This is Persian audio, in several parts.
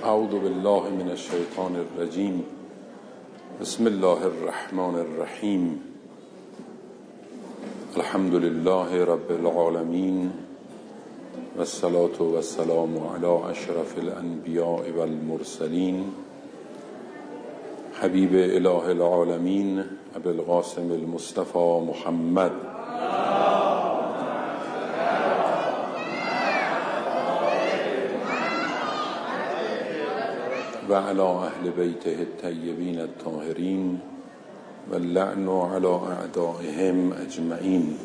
اعوذ بالله من الشیطان الرجیم. بسم الله الرحمن الرحیم. الحمد لله رب العالمین والصلاة والسلام علی اشرف الانبیاء والمرسلین حبیب اله العالمین ابی القاسم المصطفى محمد و علی اهل بیته الطیبین الطاهرین و اللعن علی اعدائهم اجمعین.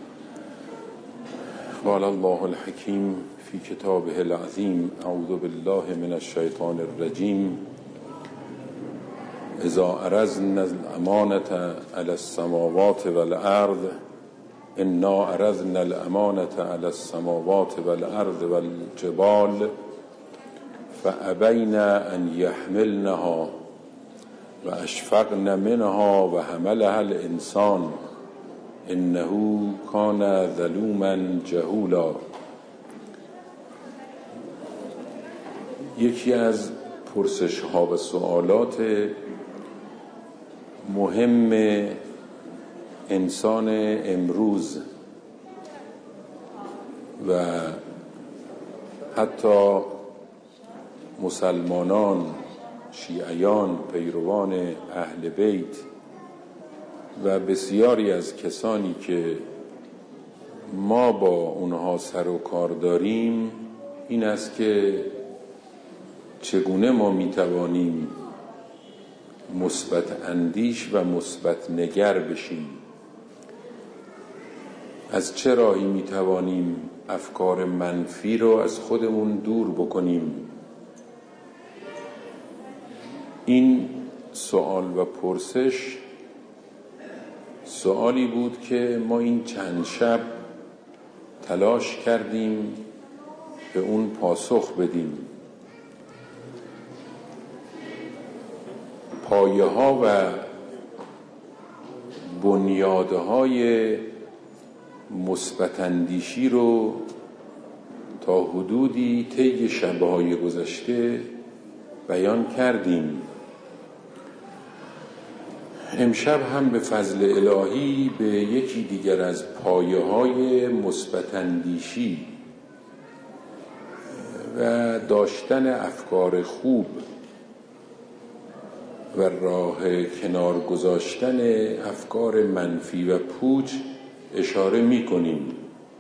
قال الله الحکیم فی کتابه العظیم. اعوذ بالله من الشیطان الرجیم. اذا عرضنا الامانة علی السماوات والارض انا عرضنا الامانة علی السماوات والارض والجبال فابین ان یحملنها و اشفقن منها و حملها الانسان انه کان ظلوما جهولا. یکی از پرسش ها و سوالات مهم انسان امروز و حتی مسلمانان، شیعیان، پیروان اهل بیت و بسیاری از کسانی که ما با اونها سر و کار داریم این است که چگونه ما میتوانیم مثبت اندیش و مثبت نگر بشیم، از چه راهی میتوانیم افکار منفی رو از خودمون دور بکنیم. این سوال و پرسش سوالی بود که ما این چند شب تلاش کردیم به اون پاسخ بدیم. پایه ها و بنیادهای مثبت اندیشی رو تا حدودی طی شب‌های گذشته بیان کردیم. امشب هم به فضل الهی به یکی دیگر از پایه‌های مثبت اندیشی و داشتن افکار خوب و راه کنار گذاشتن افکار منفی و پوچ اشاره می‌کنیم.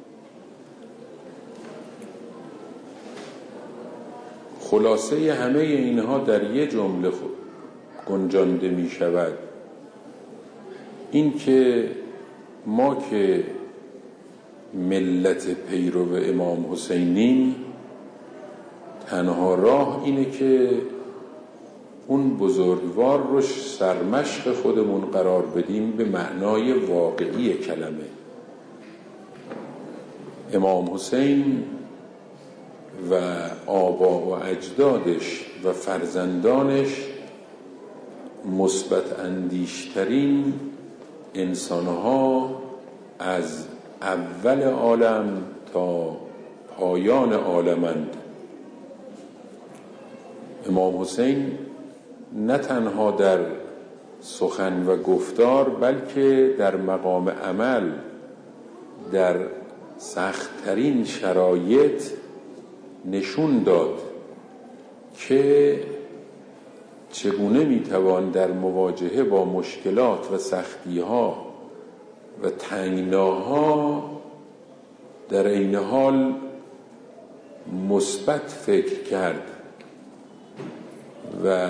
خلاصه همه اینها در یک جمله گنجانده می شود، این که ما که ملت پیرو امام حسینیم تنها راه اینه که اون بزرگوار رو سرمشق خودمون قرار بدیم به معنای واقعی کلمه. امام حسین و آبا و اجدادش و فرزندانش مثبت اندیشترین انسانها از اول عالم تا پایان عالمند. امام حسین نه تنها در سخن و گفتار بلکه در مقام عمل در سخت‌ترین شرایط نشون داد که چگونه میتوان در مواجهه با مشکلات و سختی‌ها و تنگناها در این حال مثبت فکر کرد و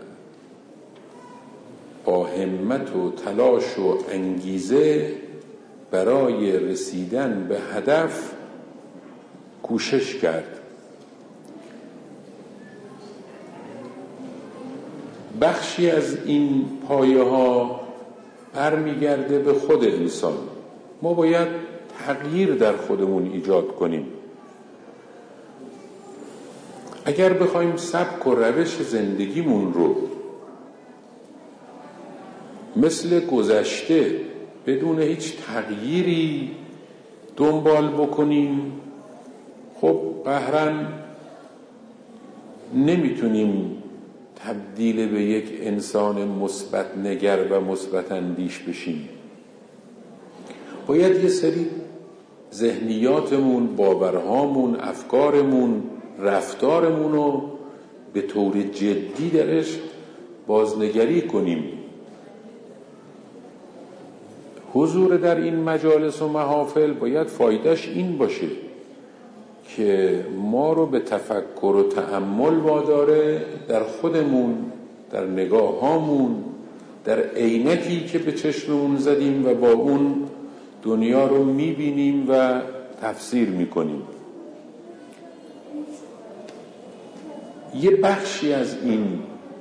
با همت و تلاش و انگیزه برای رسیدن به هدف کوشش کرد. بخشی از این پایه ها برمیگرده به خود انسان. ما باید تغییر در خودمون ایجاد کنیم. اگر بخوایم سبک و روش زندگیمون رو مثل گذشته بدون هیچ تغییری دنبال بکنیم، خب قهرن نمیتونیم تبدیل به یک انسان مثبت نگر و مثبت اندیش بشیم. باید یه سری ذهنیاتمون، باورهامون، افکارمون، رفتارمون رو به طور جدی درش بازنگری کنیم. حضور در این مجالس و محافل باید فایدهش این باشه که ما رو به تفکر و تأمل واداره در خودمون، در نگاهامون، در عینکی که به چشممون زدیم و با اون دنیا رو میبینیم و تفسیر میکنیم. یه بخشی از این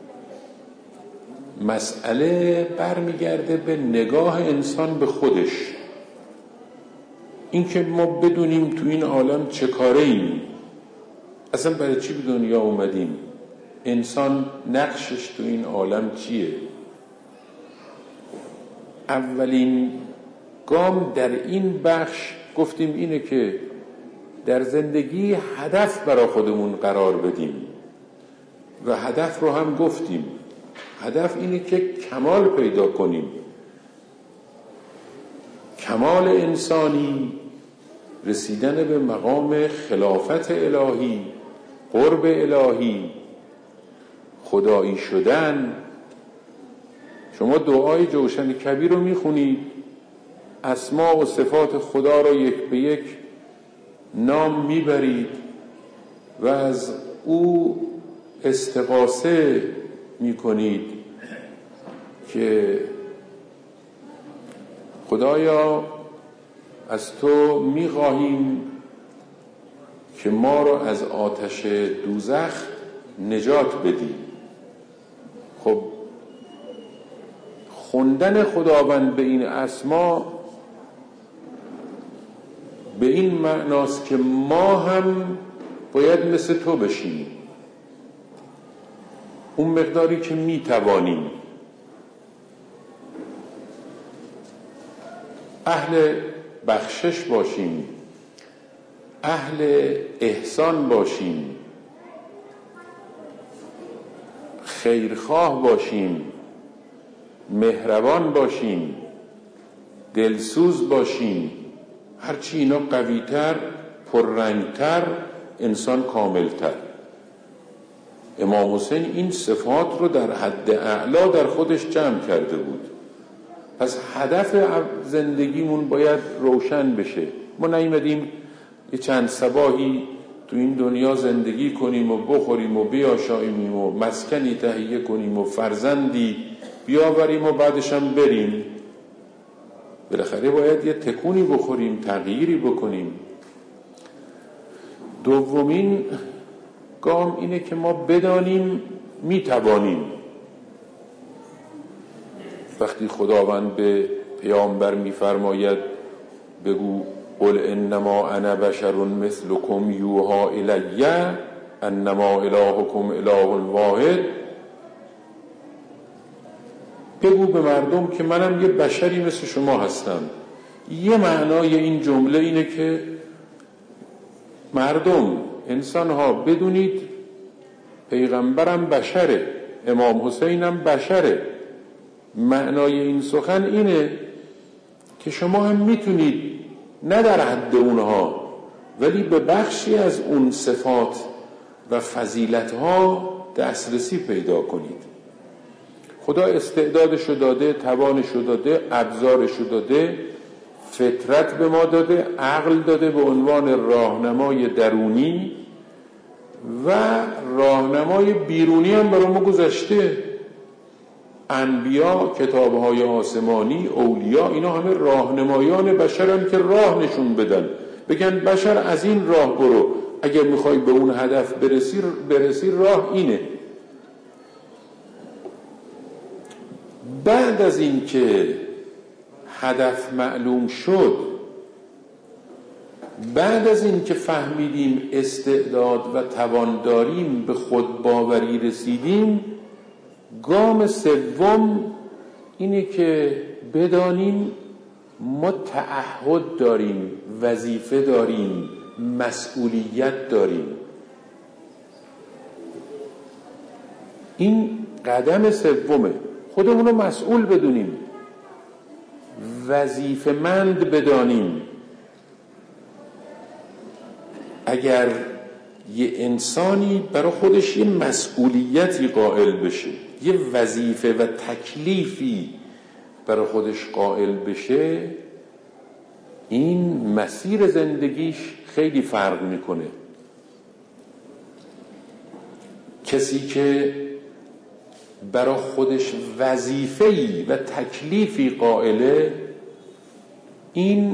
مسئله برمیگرده به نگاه انسان به خودش، اینکه ما بدونیم تو این عالم چه کاره ایم، اصلا برای چی به دنیا اومدیم، انسان نقشش تو این عالم چیه. اولین گام در این بخش گفتیم اینه که در زندگی هدف برای خودمون قرار بدیم و هدف رو هم گفتیم. هدف اینه که کمال پیدا کنیم، کمال انسانی، رسیدن به مقام خلافت الهی، قرب الهی، خدایی شدن. شما دعای جوشن کبیر رو میخونید، اسما و صفات خدا رو یک به یک نام میبرید و از او استغاثه میکنید که خدایا از تو میخواهیم که ما رو از آتش دوزخ نجات بدی. خب خوندن خداوند به این اسما به این معناست که ما هم باید مثل تو بشیم، اون مقداری که میتوانیم. اهل بخشش باشیم، اهل احسان باشیم، خیرخواه باشیم، مهربان باشیم، دلسوز باشیم. هرچی اینا قویتر، پررنگتر، انسان کاملتر. امام حسین این صفات رو در حد اعلا در خودش جمع کرده بود. پس هدف زندگیمون باید روشن بشه. ما نیومدیم یه چند صباحی تو این دنیا زندگی کنیم و بخوریم و بیاشاییم و مسکنی تهیه کنیم و فرزندی بیاوریم و بعدش هم بریم. بالاخره باید یه تکونی بخوریم، تغییری بکنیم. دومین گام اینه که ما بدانیم میتوانیم. وقتی خداوند به پیامبر میفرماید بگو قل انما انا بشر مثلکم یوحی الی انما الهکم اله واحد، بگو به مردم که منم یه بشری مثل شما هستم. یه معنای این جمله اینه که مردم، انسان ها بدونید پیغمبرم بشره، امام حسینم بشره. معنای این سخن اینه که شما هم میتونید نه در حد اونها ولی به بخشی از اون صفات و فضیلت ها دسترسی پیدا کنید. خدا استعدادشو داده، توانشو داده، ابزارشو داده، فطرت به ما داده، عقل داده به عنوان راهنمای درونی و راهنمای بیرونی هم برای ما گذاشته. انبیا، کتابهای آسمانی، اولیاء، اینا همه راهنمایان بشرن که راه نشون بدن، بگن بشر از این راه برو، اگر میخوای به اون هدف برسی راه اینه. بعد از این که هدف معلوم شد، بعد از این که فهمیدیم استعداد و توان داریم، به خود باوری رسیدیم، گام سوم اینه که بدانیم ما تعهد داریم، وظیفه داریم، مسئولیت داریم. این قدم سومه. خودمون رو مسئول بدونیم، وظیفه‌مند بدانیم. اگر یه انسانی برای خودش یه مسئولیتی قائل بشه، یه وظیفه و تکلیفی برای خودش قائل بشه، این مسیر زندگیش خیلی فرق میکنه. کسی که برای خودش وظیفه‌ای و تکلیفی قائله، این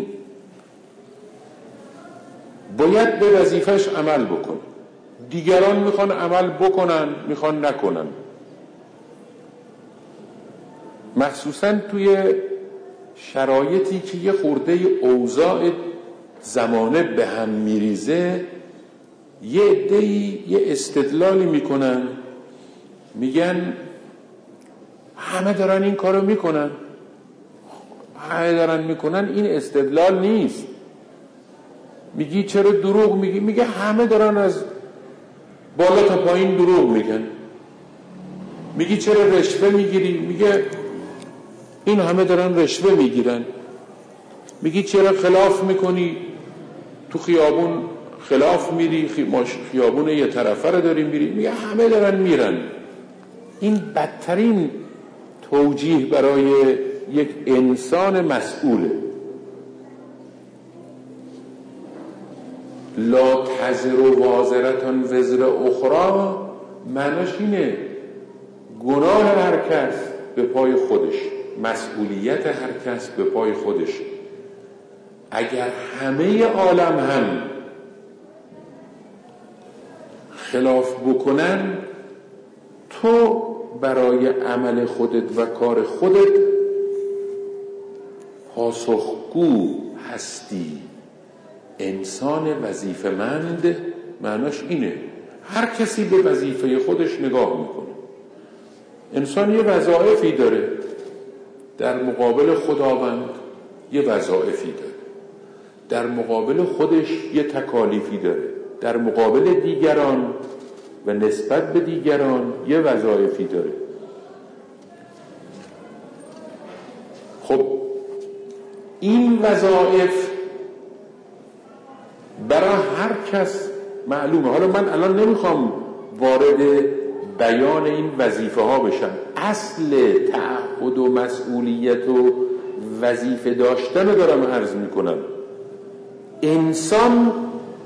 باید به وظیفهش عمل بکنه. دیگران میخوان عمل بکنن، میخوان نکنن. مخصوصا توی شرایطی که یه خورده اوضاع زمانه به هم میریزه، یه عده‌ای یه استدلالی میکنن، میگن همه دارن این کارو میکنن. همه دارن میکنن این استدلال نیست. میگی چرا دروغ میگی؟ میگه همه دارن از بالا تا پایین دروغ میگن. میگی چرا رشوه میگیری؟ میگه این همه دارن رشوه میگیرن. میگی چرا خلاف میکنی؟ تو خیابون خلاف میری، خیابون یه طرفه رو داری میری. میگه همه دارن میرن. این بدترین توجیه برای یک انسان مسئوله. لا تزر وازرة وزر اخرى معناش اینه گناه هر کس به پای خودش، مسئولیت هر کس به پای خودش. اگر همه عالم هم خلاف بکنن، تو برای عمل خودت و کار خودت پاسخگو هستی. انسان وظیفه‌مند معناش اینه، هر کسی به وظیفه خودش نگاه میکنه. انسان یه وظایفی داره، در مقابل خداوند یه وظایفی داره، در مقابل خودش یه تکالیفی داره، در مقابل دیگران و نسبت به دیگران یه وظایفی داره. خب این وظایف برای هر کس معلومه. حالا من الان نمیخوام وارد بیان این وظیفه ها بشم. اصل تعهد و مسئولیت و وظیفه داشتن دارم عرض میکنم. انسان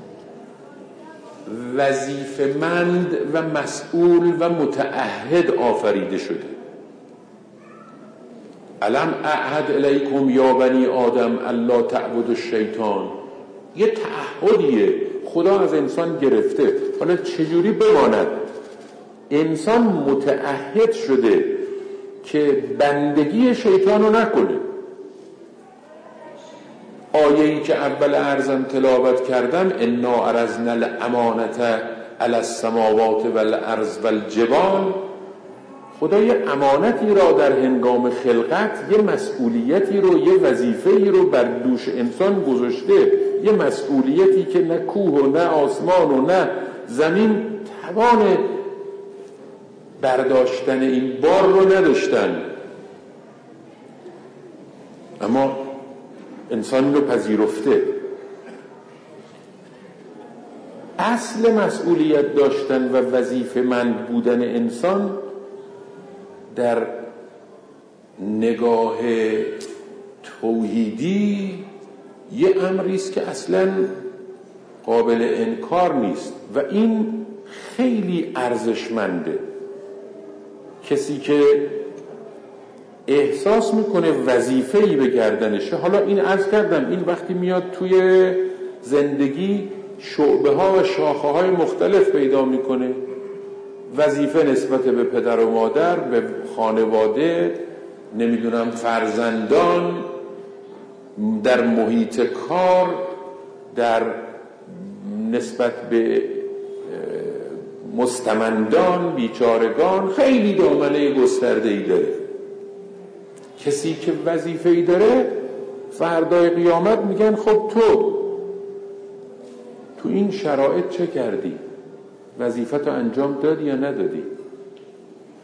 وظیفه‌مند و مسئول و متعهد آفریده شده. الم اعهد الیکم یا بنی آدم الا تعبدوا الشیطان. یه تعهدیه خدا از انسان گرفته. حالا چجوری بماند؟ انسان متعهد شده که بندگی شیطان رو نکنه. آیه‌ای که اول عرضم تلاوت کردم، انا عرضنا الامانة علی السماوات والارض والجبال، خدا یه امانتی را در هنگام خلقت، یه مسئولیتی رو، یه وظیفه‌ای رو بر دوش انسان گذاشته. یه مسئولیتی که نه کوه و نه آسمان و نه زمین توان برداشتن این بار رو نداشتن، اما انسان رو پذیرفته. اصل مسئولیت داشتن و وظیفه‌مند بودن انسان در نگاه توحیدی یه امری است که اصلاً قابل انکار نیست و این خیلی ارزشمنده. کسی که احساس میکنه وظیفه‌ای به گردنشه، حالا این عرض کردم این وقتی میاد توی زندگی شعبه ها و شاخه های مختلف پیدا میکنه. وظیفه نسبت به پدر و مادر، به خانواده، نمیدونم فرزندان، در محیط کار، در نسبت به مستمندان، بیچارگان، خیلی دامنه گسترده‌ای داره. کسی که وظیفه‌ای داره فردای قیامت میگن خب تو این شرایط چه کردی؟ وظیفت رو انجام دادی یا ندادی؟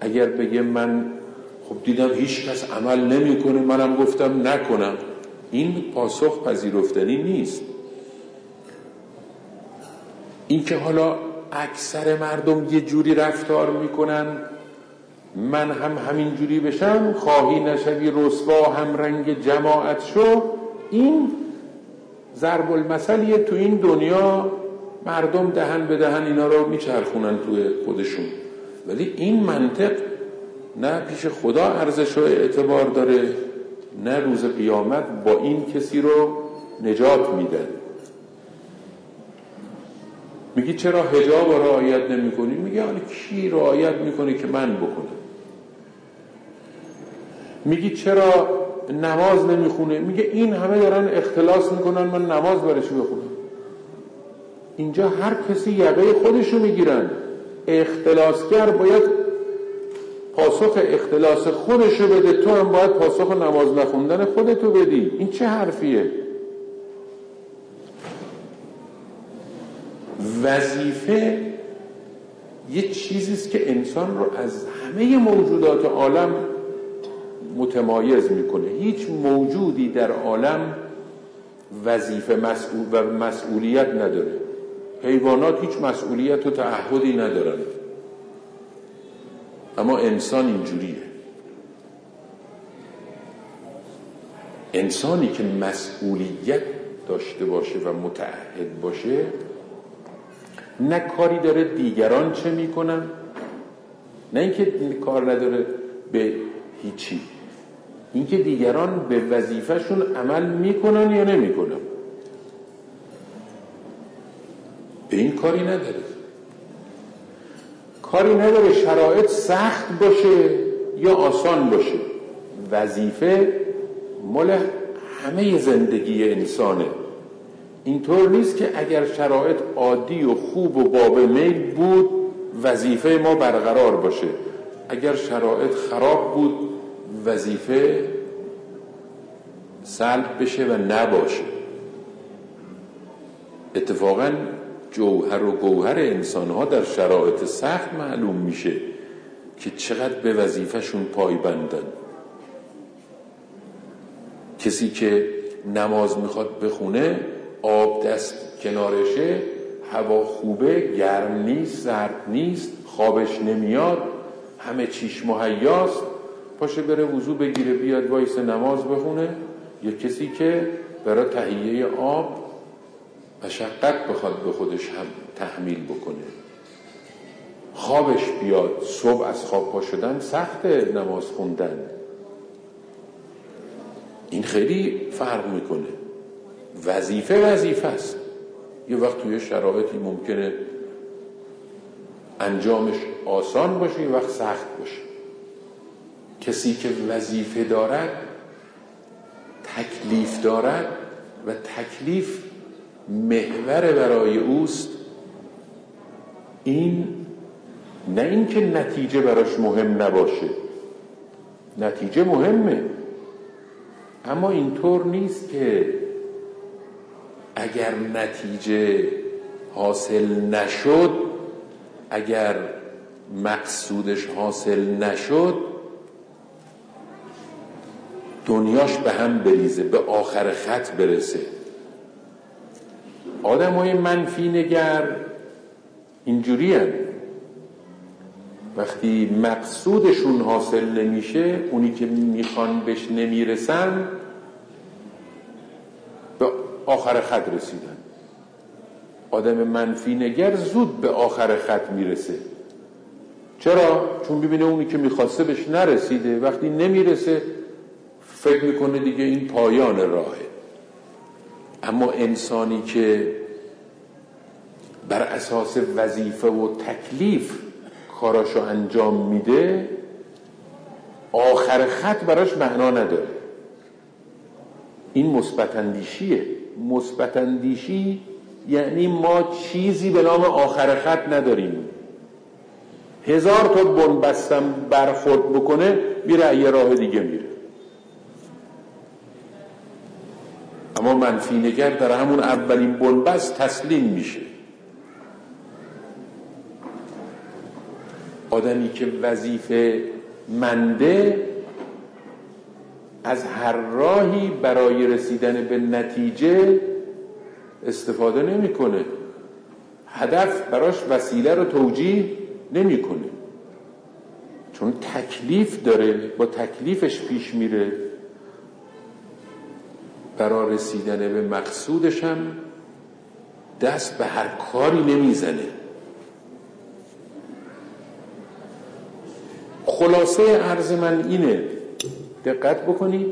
اگر بگه من خب دیدم هیچ کس عمل نمیکنه منم گفتم نکنم، این پاسخ پذیرفتنی نیست. این که حالا اکثر مردم یه جوری رفتار میکنن من هم همین جوری بشم، خواهی نشوی رسوا هم رنگ جماعت شو، این ضرب المثلیه تو این دنیا. مردم دهن به دهن اینا رو میچرخونن توی خودشون، ولی این منطق نه پیش خدا ارزش و اعتبار داره، نه روز قیامت با این کسی رو نجات میدن. میگی چرا حجاب رو رعایت نمی کنی؟ میگه حالا کی رعایت میکنه که من بکنم؟ میگی چرا نماز نمیخونه؟ میگه این همه دارن اختلاس میکنن من نماز برای چی بخونم؟ اینجا هر کسی یقه خودشو میگیرن. اختلاسگر باید پاسخ اختلاس خودشو بده، تو هم باید پاسخ نماز نخوندن خودتو بدی. این چه حرفیه؟ وظیفه یه چیزیست که انسان رو از همه موجودات عالم متمایز میکنه. هیچ موجودی در عالم وظیفه و مسئولیت نداره. حیوانات هیچ مسئولیت و تعهدی ندارن، اما انسان اینجوریه. انسانی که مسئولیت داشته باشه و متعهد باشه، نه کاری داره دیگران چه میکنن، نه اینکه کار نداره به هیچی، اینکه دیگران به وظیفهشون عمل میکنن یا نمیکنن، به این کاری نداره. کاری نداره شرایط سخت باشه یا آسان باشه. وظیفه مال همه زندگی انسانه. اینطور نیست که اگر شرایط عادی و خوب و باب میل بود وظیفه ما برقرار باشه، اگر شرایط خراب بود وظیفه سلب بشه و نباشه. اتفاقاً جوهر و گوهر انسان‌ها در شرایط سخت معلوم میشه که چقدر به وظیفه‌شون پایبندن. کسی که نماز میخواد بخونه، آب دست کنارشه، هوا خوبه، گرم نیست، سرد نیست، خوابش نمیاد، همه چیش مهیاست، پاشه بره وضو بگیره بیاد وایس نماز بخونه. یا کسی که برای تهیه آب مشقت بخواد به خودش هم تحمیل بکنه، خوابش بیاد، صبح از خواب پا شدن سخته، نماز خوندن، این خیلی فرق میکنه. وظیفه است. یه وقت توی شرایطی ممکنه انجامش آسان باشه، یه وقت سخت باشه. کسی که وظیفه دارد تکلیف دارد و تکلیف محور برای اوست، این نه اینکه نتیجه براش مهم نباشه، نتیجه مهمه، اما اینطور نیست که اگر نتیجه حاصل نشد، اگر مقصودش حاصل نشد دنیاش به هم بریزه، به آخر خط برسه. آدمای منفی نگر اینجوری هن. وقتی مقصودشون حاصل نمیشه، اونی که میخوان بهش نمیرسن، به آخر خط رسیدن. آدم منفی نگر زود به آخر خط میرسه. چرا؟ چون ببینه اونی که میخواسته بهش نرسیده، وقتی نمیرسه فکر میکنه دیگه این پایان راهه. اما انسانی که بر اساس وظیفه و تکلیف کاراشو انجام میده، آخر خط براش معنا نداره. این مثبت اندیشیه. مثبت اندیشی یعنی ما چیزی به نام آخر خط نداریم. 1000 تا بنبستم برخورد بکنه میره یه راه دیگه میره. اما منفی نگر در همون اولین بنبست تسلیم میشه. آدمی که وظیفه منده از هر راهی برای رسیدن به نتیجه استفاده نمیکنه، هدف براش وسیله رو توجیه نمیکنه، چون تکلیف داره، با تکلیفش پیش میره. برای رسیدن به مقصودش هم دست به هر کاری نمیزنه. خلاصه عرض من اینه، دقت بکنید،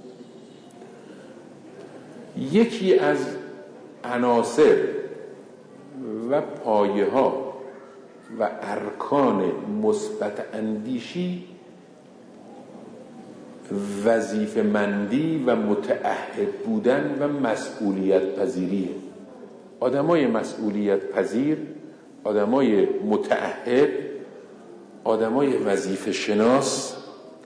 یکی از عناصر و پایه ها و ارکان مثبت اندیشی وظیفه مندی و متعهد بودن و مسئولیت پذیریه. آدمای مسئولیت پذیر، آدمای متعهد، آدمای وظیفه شناس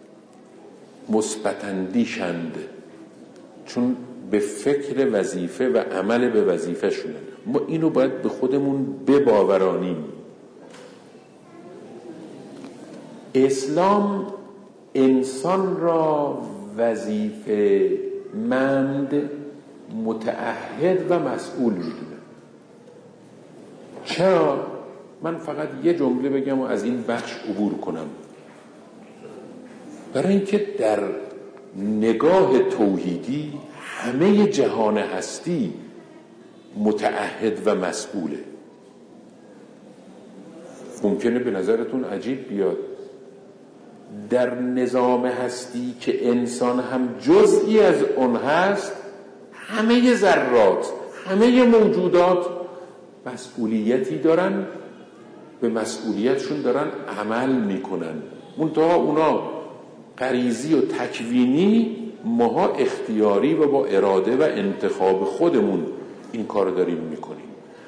مثبت اندیشند، چون به فکر وظیفه و عمل به وظیفه شدن. ما اینو باید به خودمون بباورانیم. اسلام انسان را وظیفه مند، متعهد و مسئول میدونه. چرا؟ من فقط یه جمله بگم و از این بخش عبور کنم. برای اینکه در نگاه توحیدی همه جهان هستی متعهد و مسئوله. ممکنه به نظرتون عجیب بیاد در نظام هستی که انسان هم جزئی از اون هست، همه ذرات، همه موجودات مسئولیتی دارن، به مسئولیتشون دارن عمل میکنن. منتها اونا غریزی و تکوینی، ماها اختیاری و با اراده و انتخاب خودمون این کار داریم میکنیم.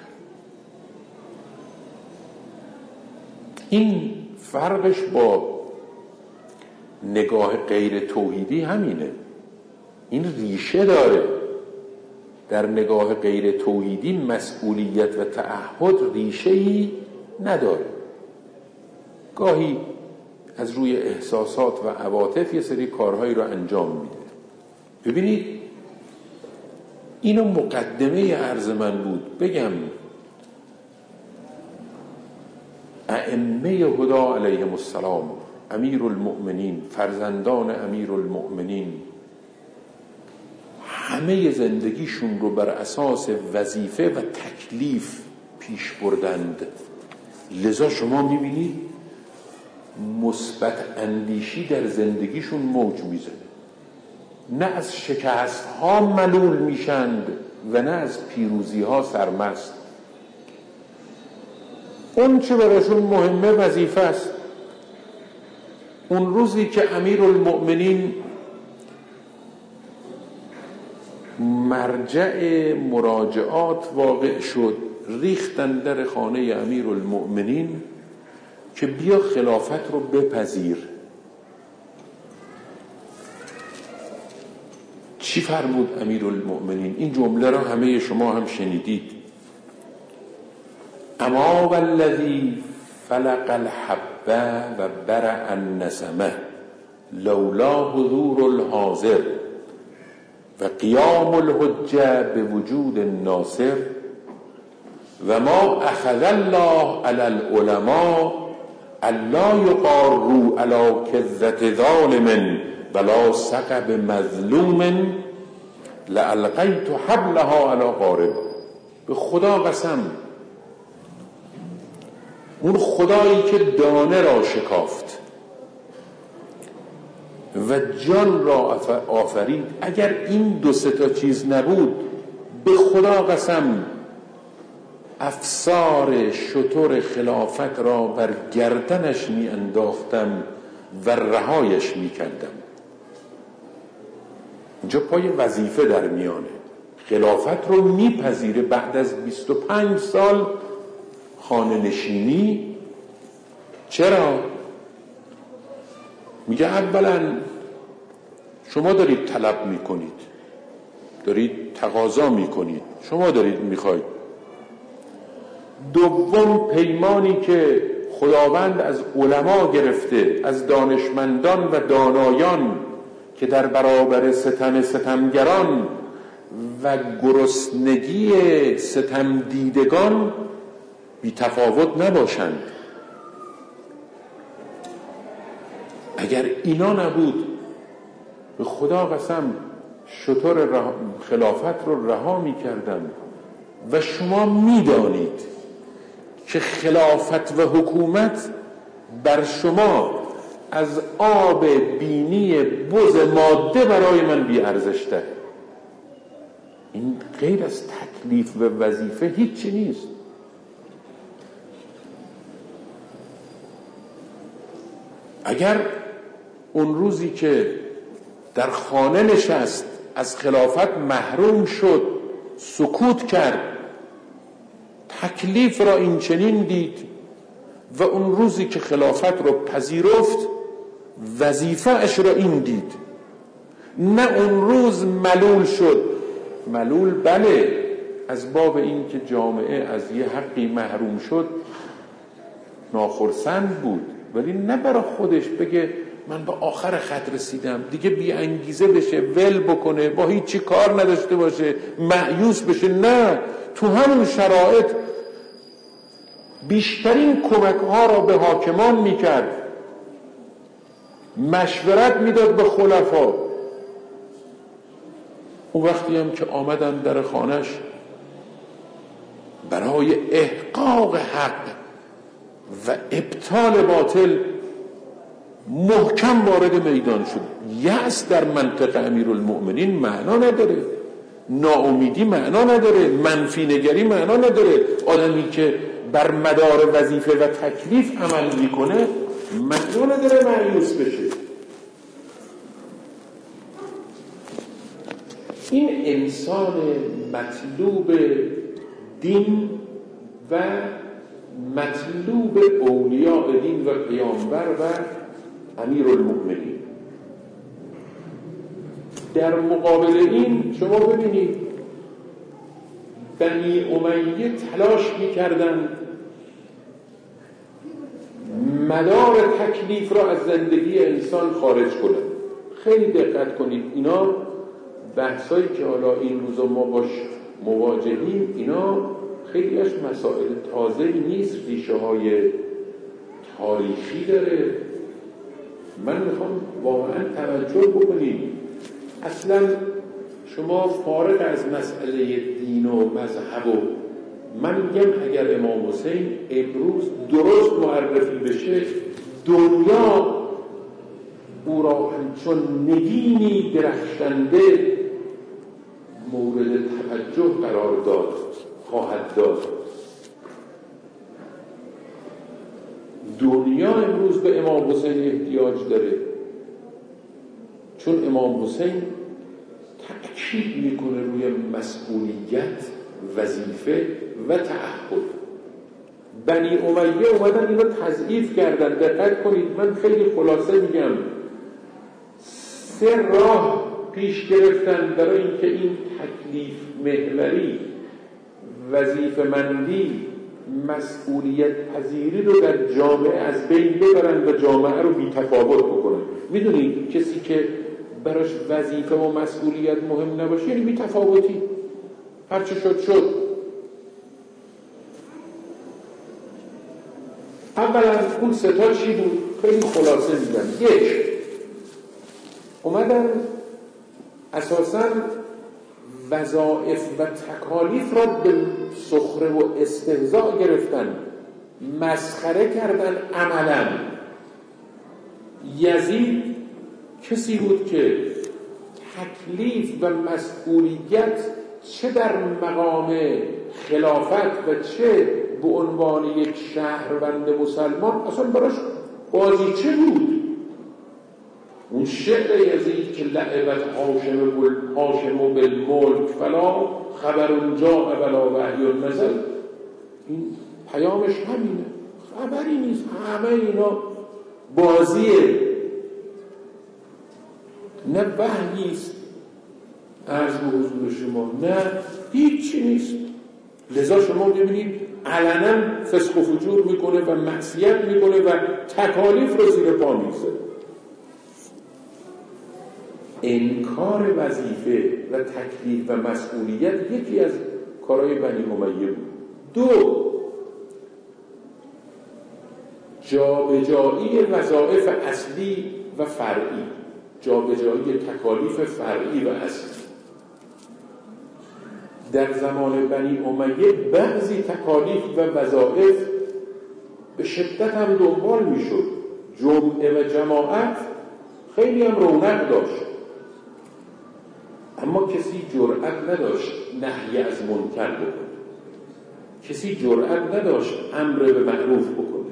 این فرقش با نگاه غیر توحیدی همینه. این ریشه داره. در نگاه غیر توحیدی مسئولیت و تعهد ریشه‌ای نداره. گاهی از روی احساسات و عواطف یه سری کارهایی رو انجام میده. ببینید، اینو مقدمه عرض من بود. بگم ائمه هدا علیهم السلام، امیر المؤمنین، فرزندان امیر المؤمنین، همه زندگیشون رو بر اساس وظیفه و تکلیف پیش بردند. لذا شما میبینید مثبت اندیشی در زندگیشون موج میزنه. نه از شکست ها ملول میشند و نه از پیروزی ها سرمست. اون چه براشون مهمه وظیفه است. اون روزی که امیر المؤمنین مرجع مراجعات واقع شد، ریختن در خانه امیر المؤمنین که بیا خلافت رو بپذیر. چی فرمود امیر المؤمنین؟ این جمله را همه شما هم شنیدید. اما والذی فلق الحبه و برع النسمه لولا حضور الحاضر و قیام الحجه به وجود الناصر و ما اخذ الله علی العلماء الا یقاروا علی کذة ظالم ولا سقب مظلوم لالقیت حبلها علی غارب. به خدا قسم، اون خدایی که دانه را شکافت و جان را آفرید، اگر این دو سه تا چیز نبود، به خدا قسم افسار شتر خلافت را بر گردنش می انداختم و رهایش می کردم. اینجا پای وظیفه در میانه. خلافت رو می پذیره بعد از 25 سال خانه نشینی. چرا؟ میگه اولا شما دارید طلب میکنید، دارید تقاضا میکنید، شما دارید میخواید. دوم پیمانی که خداوند از علما گرفته، از دانشمندان و دانایان که در برابر ستم ستمگران و گرسنگی ستم دیدگان بی تفاوت نباشند. اگر اینا نبود به خدا قسم شطور خلافت رو رها می کردم. و شما می دانید که خلافت و حکومت بر شما از آب بینی بز ماده برای من بی ارزش‌تر. این غیر از تکلیف و وظیفه هیچی نیست. اگر اون روزی که در خانه نشست از خلافت محروم شد، سکوت کرد، تکلیف را این چنین دید، و اون روزی که خلافت را پذیرفت وظیفه اش را این دید، نه اون روز ملول شد. ملول بله، از باب این که جامعه از یه حقی محروم شد ناخرسند بود، ولی نه برای خودش بگه من به آخر خط رسیدم دیگه، بی انگیزه بشه، ول بکنه، با هیچی کار نداشته باشه، مایوس بشه. نه، تو همون شرایط بیشترین کمک ها را به حاکمان میکرد، مشورت میداد به خلفا. اون وقتی هم که آمدن در خانش برای احقاق حق و ابطال باطل محکم وارد میدان شد. یأس در منطق امیرالمؤمنین معنا نداره، ناامیدی معنا نداره، منفی نگری معنا نداره. آدمی که بر مدار وظیفه و تکلیف عمل میکنه معنا نداره مایوس بشه. این انسان مطلوب دین و مطلوب اولیاء دین و پیامبر و امیرالمؤمنین. در مقابل این شما ببینید بنی امیه تلاش می‌کردند مدار تکلیف را از زندگی انسان خارج کنند. خیلی دقت کنید، اینا بحثایی که حالا این روزا ما باش مواجهیم، اینا خیلیش مسائل تازه نیست، ریشه های تاریخی داره. من میخوام واقعا توجه بکنید. اصلا شما فارغ از مسئله دین و مذهب و من میگم اگر امام حسین امروز درست معرفی بشه، دنیا او را همچون نگینی درخشنده مورد توجه قرار خواهد داد. دنیا امروز به امام حسین احتیاج داره، چون امام حسین تأکید میکنه روی مسئولیت، وظیفه و تعهد. بنی امیه اومدن اینو تضعیف کردن. دقت کنید، من خیلی خلاصه میگم، 3 راه پیش گرفتن برای اینکه این تکلیف محوری، وظیفه مندی، مسئولیت پذیری رو در جامعه از بین ببرن و جامعه رو بی تفاوت بکنن. میدونید کسی که براش وظیفه و مسئولیت مهم نباشه یعنی بی تفاوتی، هرچه شد. اولا اون 3 تا چی بود؟ خیلی خلاصه میگم. 1، اومدن اساساً وظایف و تکالیف را به سخره و استهزاء گرفتن، مسخره کردن. عملاً یزید کسی بود که تکلیف و مسئولیت چه در مقام خلافت و چه به عنوان یک شهروند مسلمان اصلا براش بازیچه بود. اون شعر یزید که لعبت هاشم بالملک فلا خبر جاء ولا وحی نزل، این پیامش همینه، خبری نیست، همه اینا بازیه، نه وحییست عرض به حضور شما، نه هیچی نیست. لذا شما ببینید علنا فسق و فجور میکنه و معصیت میکنه و تکالیف رو زیر پا میگذاره. انکار وظیفه و تکلیف و مسئولیت یکی از کارهای بنی امیه بود. دو، جابجایی وظایف اصلی و فرعی، جابجایی تکالیف فرعی و اصلی. در زمان بنی امیه بعضی تکالیف و وظایف به شدت هم دنبال میشد. جمعه و جماعت خیلی هم رونق داشت، اما کسی جرأت نداشت نهی از منکر بکنه، کسی جرأت نداشت امر به معروف بکنه.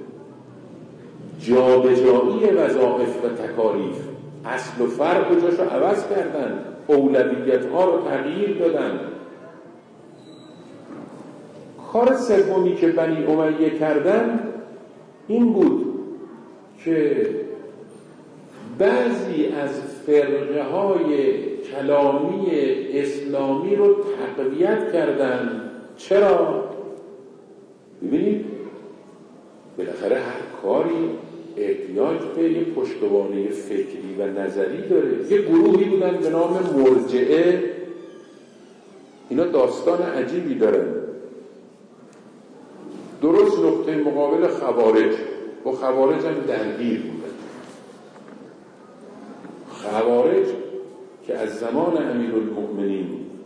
جابجایی وظایف و تکالیف، اصل و فرع جاشو عوض کردن، اولویت ها رو تغییر دادن. کار سومی که بنی امیه کردن این بود که بعضی از فرقه های کلامی اسلامی رو تقویت کردن. چرا؟ ببینید بالاخره هر کاری احتیاج به یه پشتوانه فکری و نظری داره. یه گروهی بودن به نام مرجعه، اینا داستان عجیبی دارن. درست نقطه مقابل خوارج، با خوارج هم درگیر بودن. خوارج که از زمان امیرالمؤمنین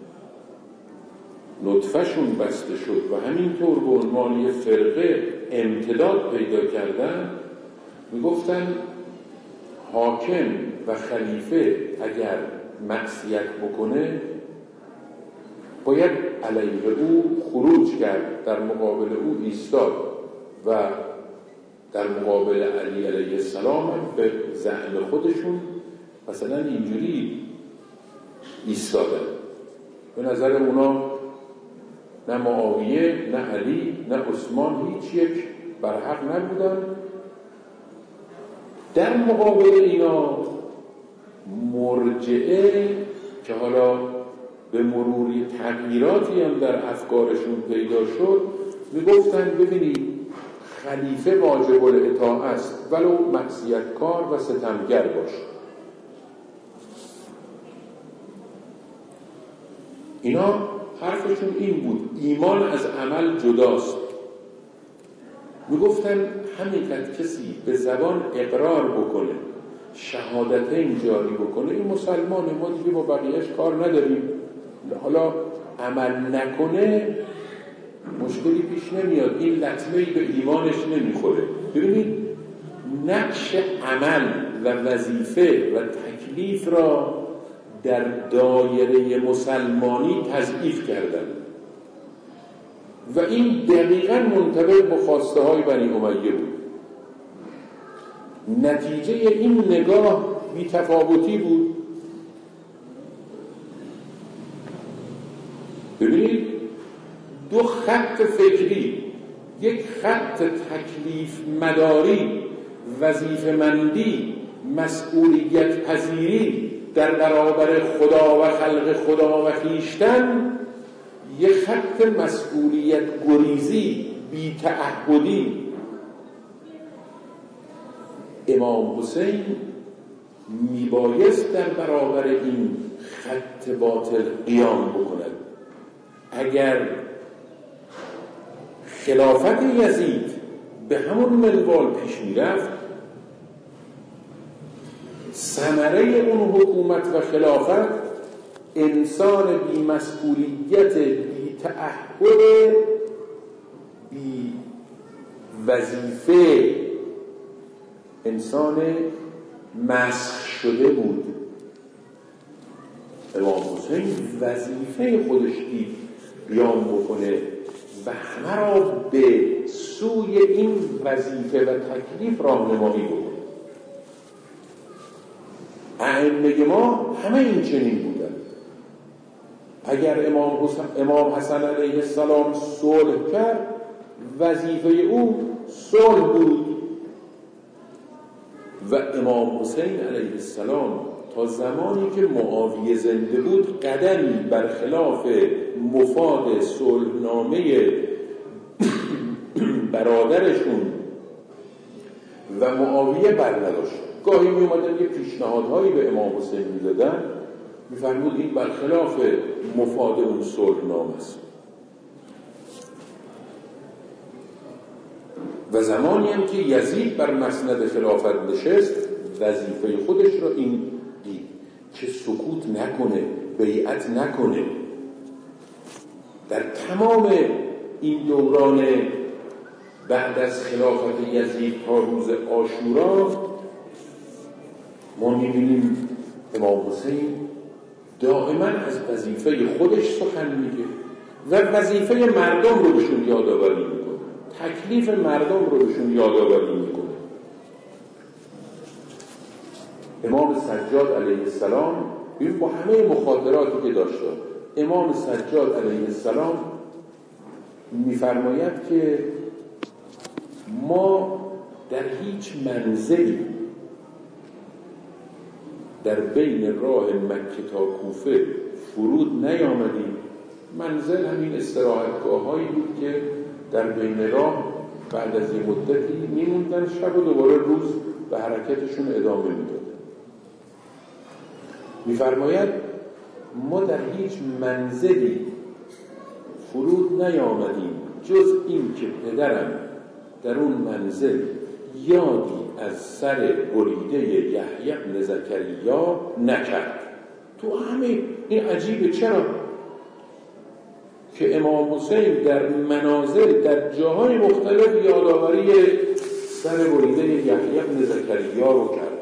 نطفه‌شون بسته شد و همینطور به عنوان یه فرقه امتداد پیدا کردن، میگفتن حاکم و خلیفه اگر معصیت بکنه باید علیه او خروج کرد، در مقابل او ایستاد و در مقابل علی علیه السلام هم به زعم خودشون مثلا اینجوری ایستادن. به نظر اونا نه معاویه، نه علی، نه عثمان هیچ یک برحق نبودن. در مقابل اینا مرجعه که حالا به مروری تغییراتی هم در افکارشون پیدا شد، میگفتن ببینید خلیفه واجب الاطاعه است ولو معصیتکار و ستمگر باشه. اینا حرفشون این بود ایمان از عمل جداست. میگفتن همین کسی به زبان اقرار بکنه، شهادتین جاری بکنه، این مسلمانه، ما دیگه با بقیهش کار نداریم. حالا عمل نکنه مشکلی پیش نمیاد، این لطمه‌ای به ایمانش نمیخوره. ببینید نقش عمل و وظیفه و تکلیف را در دایره مسلمانی تضعیف کردن و این دقیقاً منطبق با خواسته های بنی امیه بود. نتیجه این نگاه بی‌تفاوتی بود. ببینید دو خط فکری، یک خط تکلیف مداری، وظیفه مندی، مسئولیت پذیری در برابر خدا و خلق خدا و خویشتن، یک خط مسئولیت گریزی، بی تعهدی. امام حسین میبایست در برابر این خط باطل قیام بکند. اگر خلافت یزید به همون منوال پیش میرفت، ثمره اون حکومت و خلافت انسان بی مسئولیت، بی تعهد، بی وظیفه، انسان مسخ شده بود. امام حسین وظیفه خودش دید قیام بکنه و همه را به سوی این وظیفه و تکلیف راهنمایی بکنه. ائمه ما همه این چنین بودن. اگر امام حسن علیه السلام صلح کرد، وظیفه او صلح بود و امام حسین علیه السلام تا زمانی که معاویه زنده بود قدمی برخلاف مفاد صلحنامه برادرشون و معاویه بر نداشت. گاهی می اومدن یه پیشنهادهایی به امام حسین میدادن، میفرمود این برخلاف مفاد اون صلحنامه است. و زمانی هم که یزید بر مسند خلافت نشست، وظیفه خودش را این دید که سکوت نکنه، بیعت نکنه. در تمام این دوران بعد از خلافت یزید تا روز عاشورا ما می‌بینیم امام حسین دائما از وظیفه خودش سخن میگه و وظیفه مردم رو بهشون یادآوری میکنه، تکلیف مردم رو بهشون یادآوری میکنه. امام سجاد علیه السلام با همه مخاطراتی که داشته، امام سجاد علیه السلام میفرماید که ما در هیچ منزلی در بین راه مکه تا کوفه فرود نیامدیم. منزل همین استراحتگاه هایی بود که در بین راه بعد از یه مدتی میموندن، شب و دوباره روز به حرکتشون ادامه میدادن. میفرماید ما در هیچ منزلی فرود نیامدیم جز این که پدرم در اون منزل یادی از سر بریده یحیی بن زکریا نکرد. تو همه این عجیبه، چرا؟ که امام حسین در منازل در جاهای مختلف یادآوری سر بریده یحیی بن زکریا رو کرد.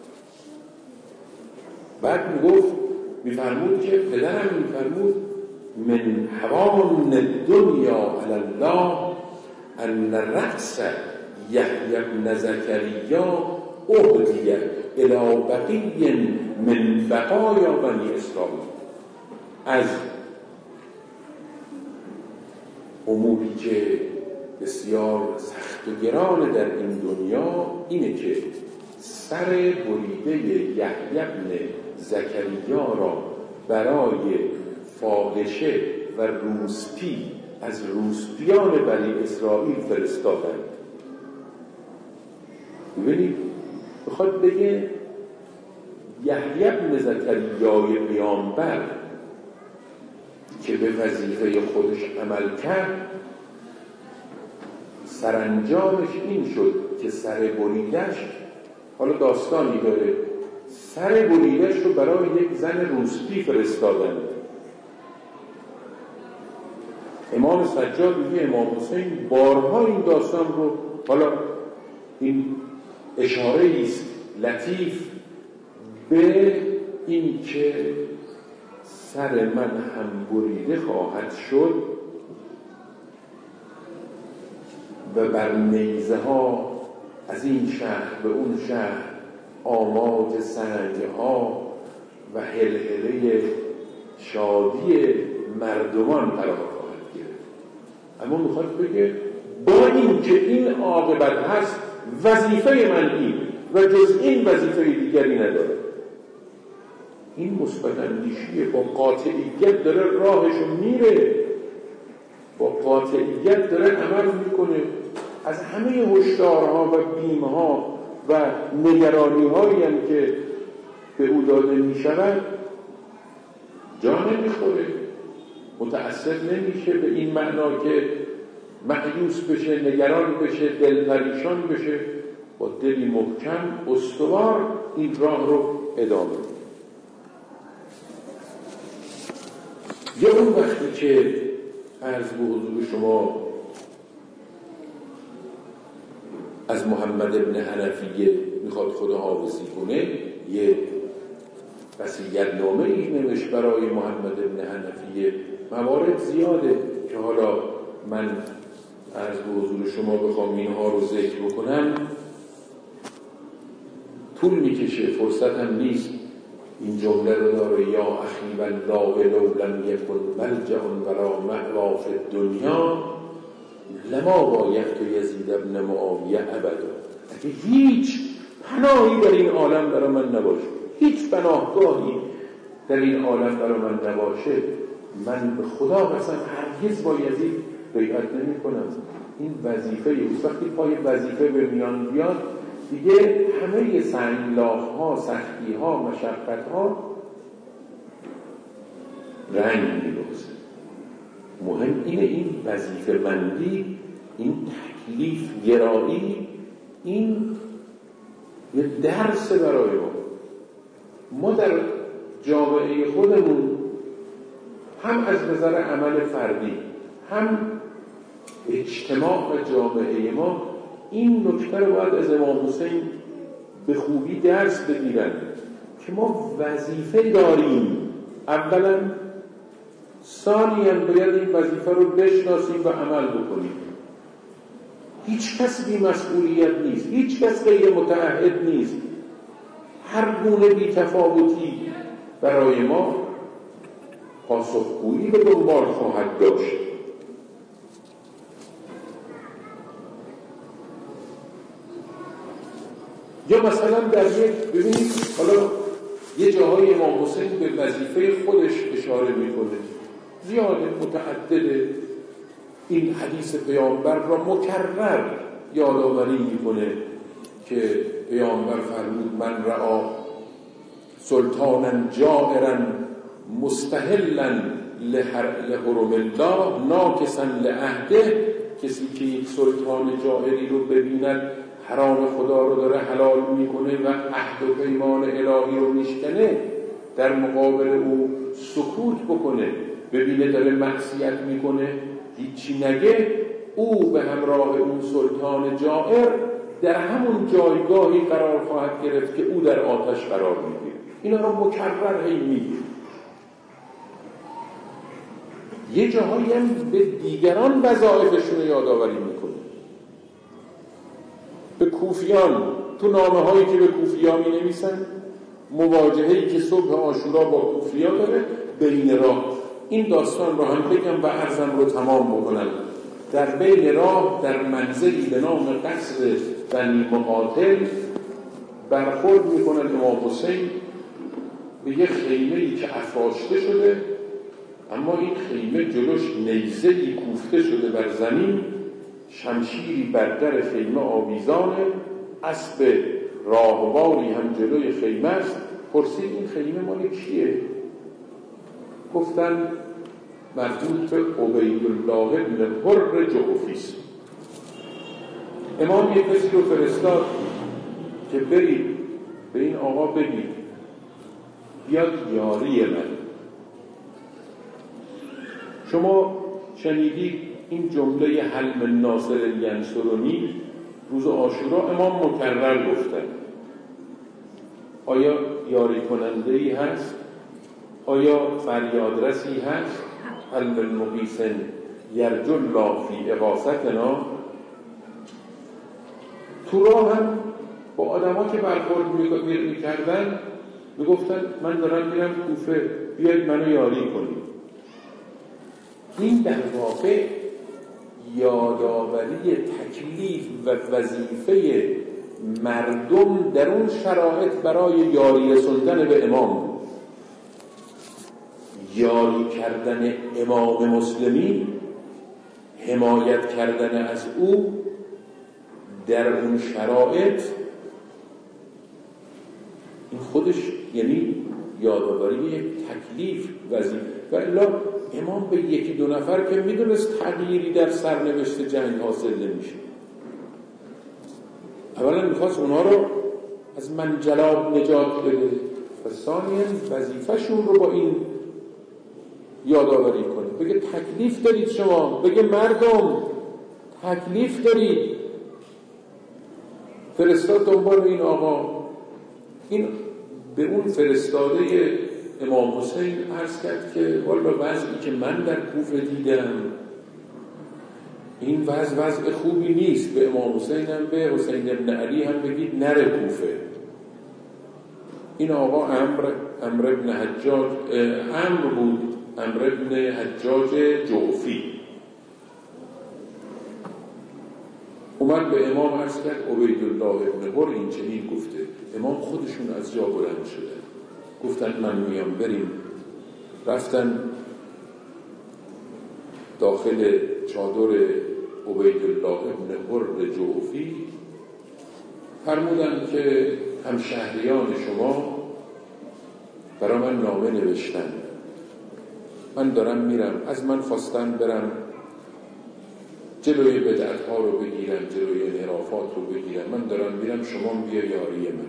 بعد میفرمود که پدرم میفرمود من حوان الدنیا علی الله ان رأس یحیی بن زکریا اهدی الی بقی من بقایا بنی اسرائیل. از اموری که بسیار سخت و گران در این دنیا اینه که سر بریده یحیی بن زکریا را برای فاحشه و روسپی از روسپیان بنی اسرائیل فرستادند. ببینید بخواد بگه یحیی بن زکریای پیامبر که به وظیفه خودش عمل کرد، سرانجامش این شد که سر بریدش، حالا داستانی داره، سر بریدش رو برای یک زن روسپی فرستادند. امام سجاد میگه امام حسین بارها این داستان رو، حالا این اشاره است لطیف به این که سر من هم بریده خواهد شد و بر نیزه ها از این شهر به اون شهر آماج سنگ ها و هلهله شادی مردمان قرار خواهد گرفت. اما میخواد بگه با این که این عاقبت هست، وظیفه من این و جز این وظیفه دیگری نداره. این مثبت اندیشیه، با قاطعیت داره راهشو میره، با قاطعیت داره عمل میکنه. از همه هشدارها و بیمها و نگرانی هایی هم که به او داده میشود جا نمیخوره، متأثر نمیشه به این معنا که مایوس بشه، نگران بشه، دل پریشان بشه. با دلی محکم استوار این راه رو ادامه بده. یا اون وقتی که عرض به حضور شما از محمد ابن حنفیه میخواد خداحافظی کنه، یه وصیت‌نامه‌ای نوشت برای محمد ابن حنفیه. موارد زیاده که حالا من عرض به حضور شما بخوام اینها رو ذکر بکنم طول میکشه، فرصت هم نیست. این جمله رو داره: یا اخی والله لو لم یکن ملجأ ولا مأوی فی الدنیا لما بایعت یزید ابن معاویه ابدا. اگه هیچ پناهی در این عالم برای من نباشه، هیچ پناهگاهی در این عالم برای من نباشه، من به خدا قسم هرگز با یزید بیعت نمی کنم. این وظیفه اوست. وقتی پای وظیفه به میان بیاد دیگه همه سنگلاخ‌ها، سختی‌ها، مشقت‌ها رنگ می‌بازه. مهم اینه این وظیفه مندی، این تکلیف گرایی، این یه درس برای ما در جامعه خودمون هم از نظر عمل فردی هم اجتماع و جامعه ما این نکته رو باید از امام حسین به خوبی درس بگیرن که ما وظیفه داریم. اولا، ثانیاً باید این وظیفه رو بشناسیم و عمل بکنیم. هیچ کس بی مسئولیت نیست، هیچ کس غیر متعهد نیست. هر گونه بی تفاوتی برای ما پاسخگویی به دنبال خواهد داشت. یا مثلا در ببینید حالا یه جاهای امام حسین به وظیفه خودش اشاره میکنه، زیاده متعدده، این حدیث پیامبر را مکرر یادآوری میکنه که پیامبر فرمود من رأى سلطانا جائرا مستحلا لحرم الله ناکسا لعهده. کسی که یک سلطان جائری رو ببیند حرام خدا رو داره حلال میکنه و عهد و پیمان الهی رو میشکنه، در مقابل او سکوت بکنه، ببینه داره معصیت میکنه هیچی نگه، او به همراه اون سلطان جائر در همون جایگاهی قرار خواهد گرفت که او در آتش قرار میگیره. اینا رو مکرر هی میگه. یه جاهایی هم به دیگران وظایفشون رو یادآوری میکنه. به کوفیان تو نامه هایی که به کوفیان می نویسن، مواجهه‌ای که صبح عاشورا با کوفیان داره بین راه، این داستان رو هم بگم و عرضم رو تمام بکنم. در بین راه در منزلی به نام قصر بنی مقاتل برخورد میکنن امام حسین به یه خیمه‌ای که افراشته شده، اما این خیمه جلوش نیزه‌ای کوفته شده بر زمین، شمشیری بر در خیمه آویزانه، اسب راهواری هم جلوی خیمه است. پرسید این خیمه مال کیه؟ گفتن مربوط به عبیدالله بن حر جعفی است. امام یک کسی رو فرستاد که برید به این آقا بگید بیاد یاری من. شما شنیدید این جمله حل من ناصر ینصرنی روز عاشورا امام مکرر گفتن. آیا یاری کننده‌ای هست؟ آیا فریادرسی هست؟ حل من مغیث یرجو الله فی اغاثتنا. تو راه هم با آدما که برخورد می‌کردن میگفتن من دارم میرم کوفه، بیاید منو یاری کنید. این در واقع یادآوری تکلیف و وظیفه مردم در اون شرایط برای یاری رسوندن به امام بود. یاری کردن امام مسلمین، حمایت کردن از او در اون شرایط، این خودش یعنی یادآوری یک تکلیف وظیفه. و الا امام به یکی دو نفر که میدونست تغییری در سرنوشت جنگ حاصل نمیشه، اولا میخواست اونا رو از منجلاب نجات بده و ثانیاً وظیفه‌شون رو با این یادآوری کنه. بگه تکلیف دارید شما، بگه مردم تکلیف دارید. فرستاد دنبال این آقا. این به اون فرستاده امام حسین عرض کرد که والا وضعی که من در کوفه دیدم این وضع خوبی نیست. به امام حسین هم به حسین ابن علی هم بگید نره کوفه. این آقا عمرو ابن حجاج عمرو ابن حجاج جعفی اومد به امام عرض کرد عبیدالله ابن حر این چنین گفته. امام خودشون از جا بلند شدن، گفتن من میام بریم. رفتن داخل چادر عبیدالله جوفی فرمودند که همشهریان شما برای من نامه نوشتن، من دارم میرم، از من خواستن برم جلوی بدعت‌ها رو بگیرم، جلوی انحرافات رو بگیرم، من دارم میرم، شما بیا یاری من.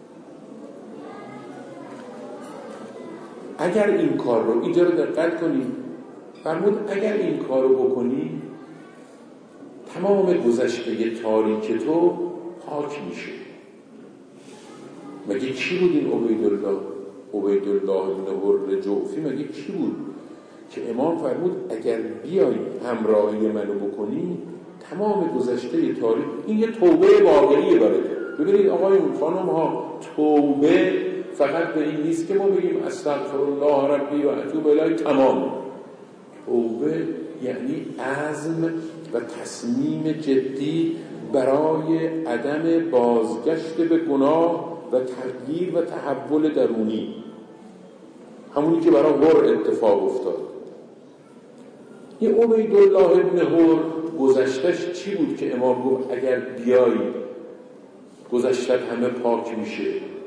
اگر این کار رو، اینجا رو دقت کنید، فرمود اگر این کار رو بکنی تمام گذشته تاریک تو پاک میشه. مگه کی بود این عبیدالله بن حر جوفی؟ مگه کی بود که امام فرمود اگر بیای همراهی منو بکنی تمام گذشته تاریک، این یه توبه واقعیه برای تو. ببینید آقایون خانم ها، توبه فقط به این نیست که ما بگیم استغفرالله ربی و اتوب الیه تمام. توبه یعنی عزم و تصمیم جدی برای عدم بازگشت به گناه و تغییر و تحول درونی، همونی که برای حر اتفاق افتاد. یه عبیدالله ابن حر گذشتش چی بود که امام گفت اگر بیایی گذشتت همه پاک میشه؟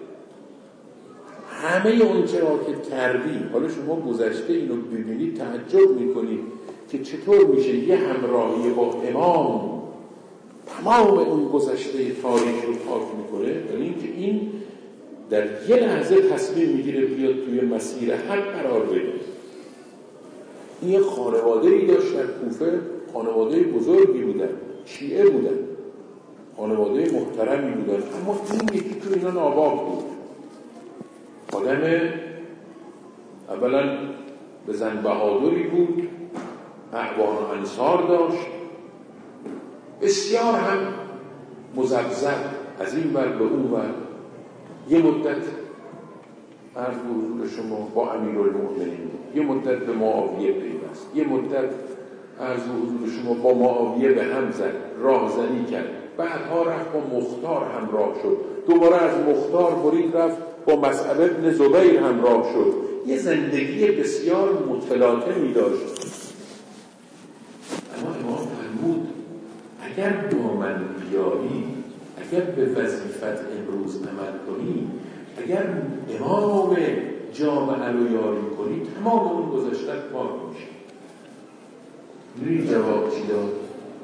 همه اون چرا که کردی، حالا شما گذشته اینو ببینید تعجب میکنید که چطور میشه یه همراهی با امام تمام اون گذشته تاریخ رو پاک میکنه. یعنی اینکه این در یه لحظه تصمیم میگیره بیاد توی مسیر حق قرار بگیره. این یه خانواده‌ای داشت در کوفه، خانواده بزرگی بودن، شیعه بودن، خانواده محترمی بودن، اما این یکی تو اینا ناباک بود. آدم اولا بزن بهادری بود، اعوان و انصار داشت، بسیار هم مزبزب از این ور به اون ور. یه مدت عرض به حضور شما با امیرالمؤمنین، یه مدت به معاویه پیوست، یه مدت عرض به حضور شما با معاویه به هم زد، راهزنی کرد، بعدها رفت با مختار همراه شد، دوباره از مختار برید رفت با مصعب ابن زبیر همراه شد. یه زندگی بسیار متلاطمی داشت. اما امام فرمود اگر با من بیایی، اگر به وظیفت امروز عمل کنی، اگر امام جامعه رو یاری کنی، تمام اون گذشتت پاک میشه. می‌دونی جواب چی داد؟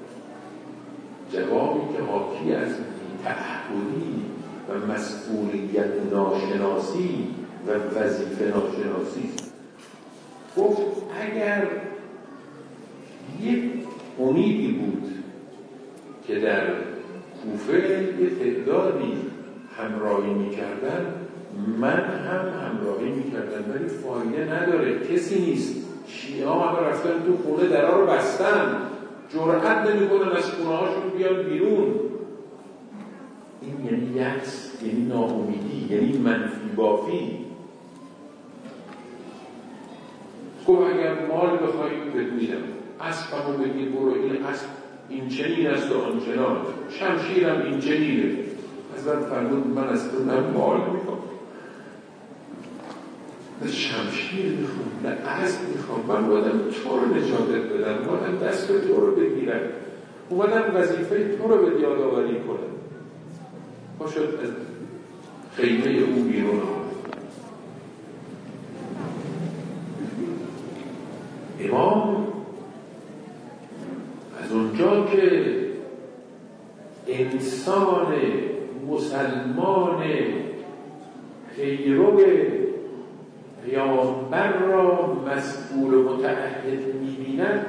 جوابی که حاکی از تعهدی و مسئولیت ناشناسی و وظیفه ناشناسی است. گفت اگر یک امیدی بود که در کوفه یه تعدادی همراهی میکردن، من هم همراهی میکردن، ولی فایده نداره، کسی نیست. شیعه ها همه رفتن تو خونه، درها رو بستن، جرأت نمیکنن از خونه هاشون بیان بیرون. این یعنی یأس، یعنی ناامیدی، یعنی منفی بافی. خب اگر مال بخواهید بگویدم، اسبمو بگید برو، این اسب این چنین است و آن چنان، شمشیرم این چنینه. حضرت فرمود من از تو نه مال میخوام، نه شمشیر میخوام، نه اسب میخوام، من اومدم تو رو نجاتت بدم، اومدم دست تو رو بگیرم، اومدم وظیفه تو رو به یادآوری کنم. پاشد از خیمه او بیرون آمد. امام از اونجا که انسان مسلمان پیرو پیامبر را مسئول و متعهد می‌بیند،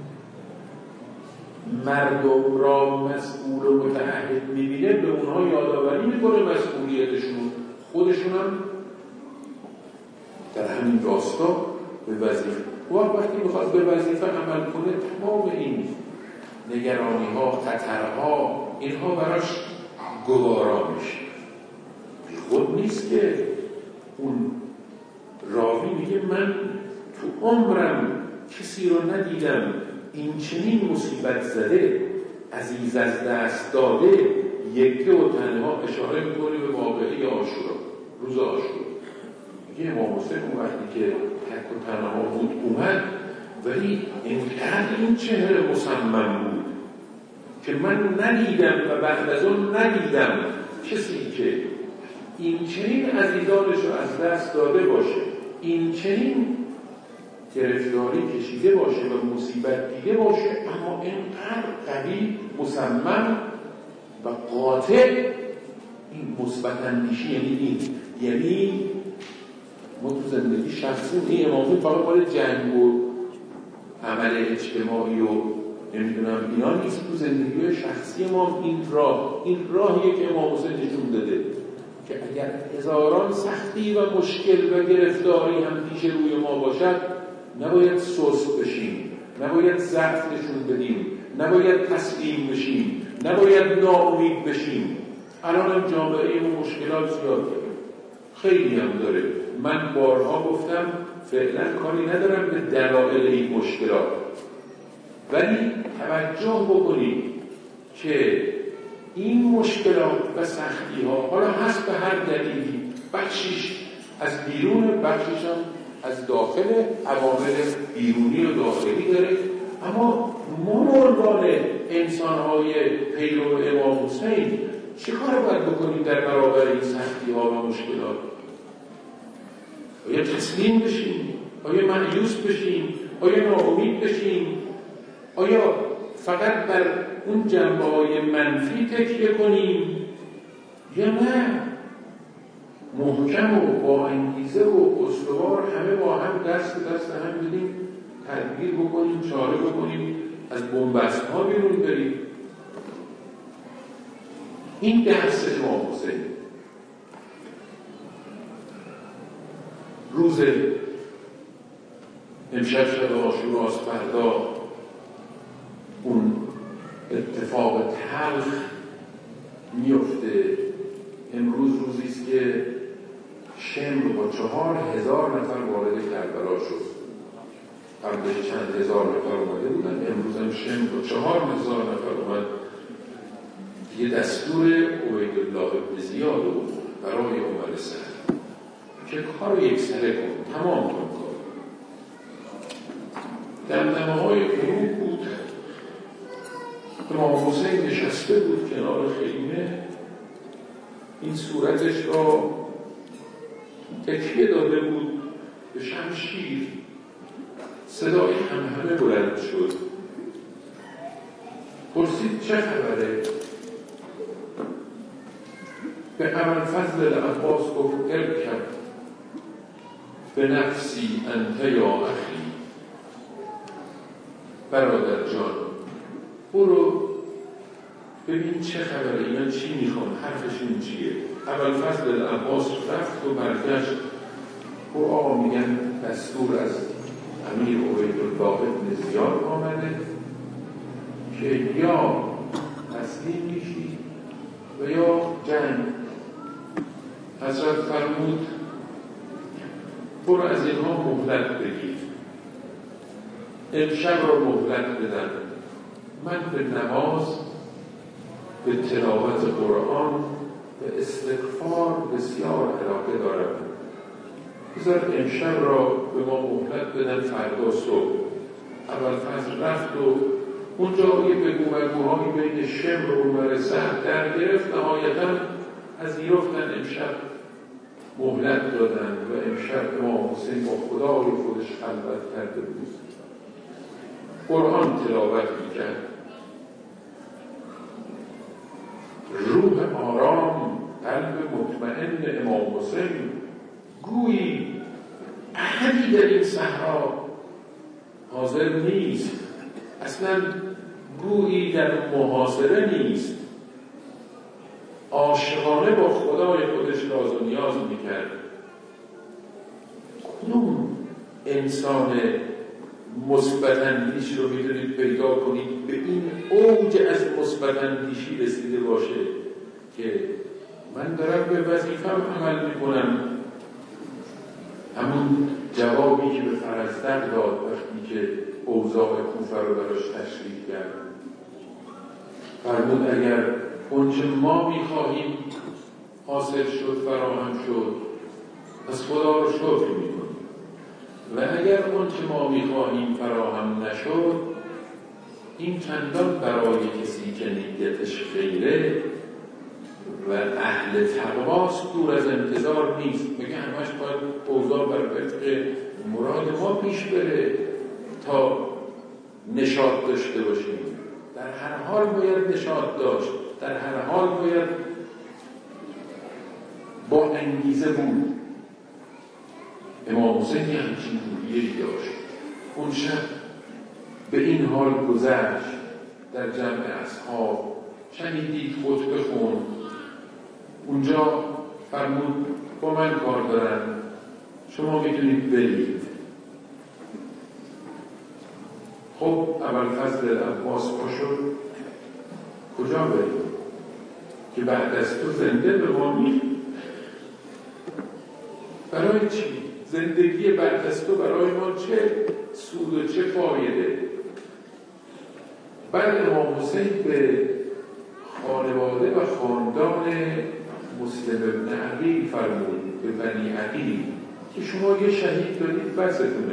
مردم را مسئول و متعهد می‌بینه، به اونها یادآوری میکنه مسئولیتشون. خودشون هم در همین راستا به وظیفه، وقتی میخواد به وظیفه عمل کنه، تمام این نگرانی ها، خطرها، اینها براش گوارا میشه. خود نیست که اون راوی میگه من تو عمرم کسی رو ندیدم این چنین مصیبت زده، عزیز از دست داده، یکی و تنها. اشاره میکنه به واقعه عاشورا، روز عاشورا. میگه امام حسین اون وقتی که تک و تنها بود اومد، ولی اینقدر این چهره مصمم بود که من ندیدم و بعد از اون ندیدم کسی که این چنین عزیزانش رو از دست داده باشه، این چنین گرفتاری کشیده باشه و مصیبت دیده باشه، اما اینقدر قوی، مصمم و قاطع این مثبت اندیشی. یعنی ما تو زندگی شخصی این امامی فقط مال جنگ و عمل اجتماعی و نمیدونم اینا نیست. تو زندگی شخصی ما این راهیه که امام حسین نشون داده که اگر هزاران سختی و مشکل و گرفتاری هم پیش روی ما باشد، نباید سست بشیم، نباید ضعف نشون بدیم، نباید تسلیم بشیم، نباید ناامید بشیم. الان هم جامعه ما مشکلات زیاد داره، خیلی هم داره. من بارها گفتم فعلا کاری ندارم به دلایل این مشکلات، ولی توجه بکنید که این مشکلات و سختی ها حالا هست به هر دلیلی، بخشیش از بیرون، بخشیش هم از داخل، عوامل بیرونی و داخلی داره. اما ما به عنوان انسان‌های پیرو امام حسین چه کار باید بکنیم در برابر این سختی ها و مشکلات؟ آیا تسلیم بشیم؟ آیا مایوس بشیم؟ آیا ناامید بشیم؟ آیا فقط بر اون جنبه‌های منفی تکیه کنیم یا نه محکم و با انگیزه و استوار همه با هم دست هم بدیم، تدبیر بکنیم، چاره بکنیم، از بن‌بست ها بیرون بریم؟ این درس امام حسین. روز امشب شب عاشوراست، فردا اون اتفاق تلخ میفته. امروز روزیست که شمر با 4,000 نفر وارد کربلا شد. قبلش چند هزار نفر اومده بودن، امروز هم شمر با 4,000 نفر اومد. یه دستور عبیدالله ابن زیاد برای عمر سعد که کار یک سره کن، تمام کن کار. دمدمه‌های غروب بود، امام حسین نشسته بود کنار خیمه، این صورتش را تکیه داده بود به شمشیر. صدای همه بلند شد، پرسید چه خبره؟ به ابوالفضل العباس گفت ارکب به نفسی انت یا اخی، برادر جان برو ببین چه خبره، اینا چی میخوان، حرفشون چیه. ابوالفضل العباس رفت و برگشت و آقا میگن دستور از امیر عبیدالله ابن زیاد آمده که یا تسلیم میشی و یا جنگ. حضرت فرمود برو از اینها مهلت بگیر، امشب را مهلت بدن، من به نماز، به تلاوت قرآن، به استغفار بسیار علاقه دارم. بذار امشب را به ما مهلت بدن، فردا صبح. ابوالفضل رفت و اونجا یه بگومگوهایی بین شمر و عمر سعد در گرفت. نهایتا پذیرفتن امشب مهلت دادن و امشب امام حسین با خدای خودش خلوت کرده بود، قرآن تلاوت میکرد. روح آرام، قلب مطمئن امام حسین گویی احدی در این صحرا حاضر نیست، اصلا گویی در محاصره نیست، عاشقانه با خدای خودش راز و نیاز میکرد. کدوم انسان مثبت اندیش رو میتونید پیدا کنید به این اوج از مثبت اندیشی رسیده باشه که من دارم به وظیفه‌ام عمل میکنم؟ همون جوابی که به فرزدق داد وقتی که اوضاع کوفه رو براش تشریح کرد، فرمود اگر اونچه ما میخواهیم حاصل شد، فراهم شد، از خدا رو شکر میکنیم، و اگر اونچه ما میخواهیم فراهم نشد، این چندان برای کسی که ماست دور از انتظار نیست. بگه همش باید اوضاع بر وفق مراد ما پیش بره تا نشاط داشته باشیم. در هر حال باید نشاط داشت، در هر حال باید با انگیزه بود. امام حسین همچین روحیه‌ای داشت. اون شب به این حال گذشت در جمع اصحاب، شنیدید خطبه خوند، اونجا فرمود با من کار دارن، شما میتونید برید. خب ابوالفضل عباس پا شد، کجا برید؟ که بعد از تو زنده به ما می؟ برای چی؟ زندگی بعد از تو برای ما چه سود و چه فایده؟ بعد امام حسین به خانواده و خاندان مسلم ابن عقیل فرمود، به بنی عقیل، که شما یه شهید دارید بستونه.